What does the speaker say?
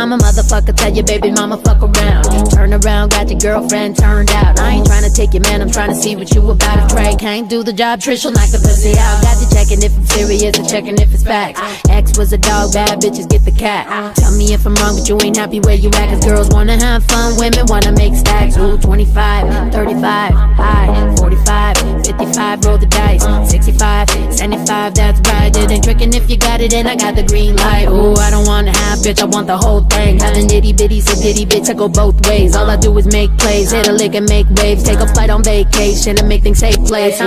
I'm a motherfucker, tell your baby mama fuck around. Turn around, got your girlfriend turned out. I ain't tryna take your man, I'm tryna see what you about. If Trey can't do the job, Trish'll knock the pussy out. Got you checking if I'm serious and checking if it's facts. X was a dog, bad bitches get the cat. Tell me if I'm wrong, but you ain't happy where you at. Cause girls wanna have fun, women wanna make stacks. Ooh, 25, 35, high, 45, 55, roll the dice. 65, 75, that's right. It ain't tricking if you got it, and I got the green light. Ooh, I don't want half, bitch, I want the whole thing. Having itty bitty, so ditty, bitch, I go both ways. All I do is make plays, hit a lick and make waves. Take a flight on vacation and make things take place.